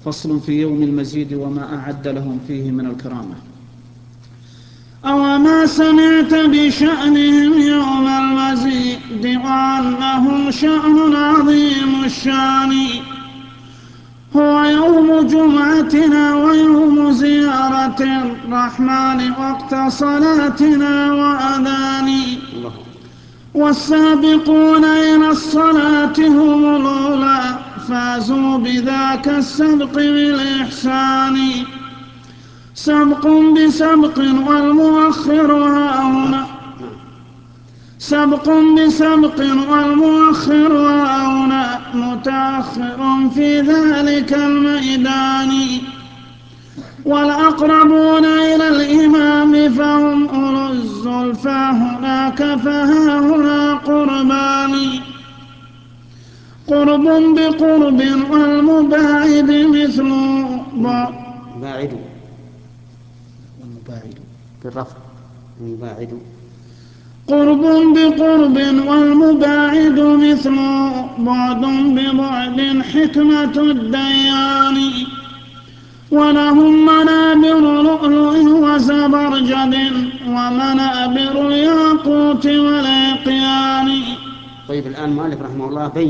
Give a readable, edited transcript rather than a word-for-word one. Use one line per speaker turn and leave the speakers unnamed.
فصل في يوم المزيد وما أعد لهم فيه من الكرامة. أوما سمعت بشأنهم يوم المزيد وأنهم شأن عظيم الشان، هو يوم جمعتنا ويوم زيارة الرحمن وقت صلاتنا وأذان، والسابقون إلى الصلاة هم الأولى فازوا بذاك السبق بالإحسان، سبق بسبق والمؤخر هاهنا سبق بسبق والمؤخر هاهنا متأخر في ذلك الميدان، والأقربون إلى الإمام فهم أولو الزلفى هناك فهاهنا قربان، قرب بقرب والمباعد مثل
باعد بالرفض المباعد،
قرب بقرب والمباعد مثل بعد ببعد حكمة الديان، ولهم منابر لؤلؤ وزبرجد ومنابر الياقوت والعقيان.
طيب الآن مؤلف رحمه الله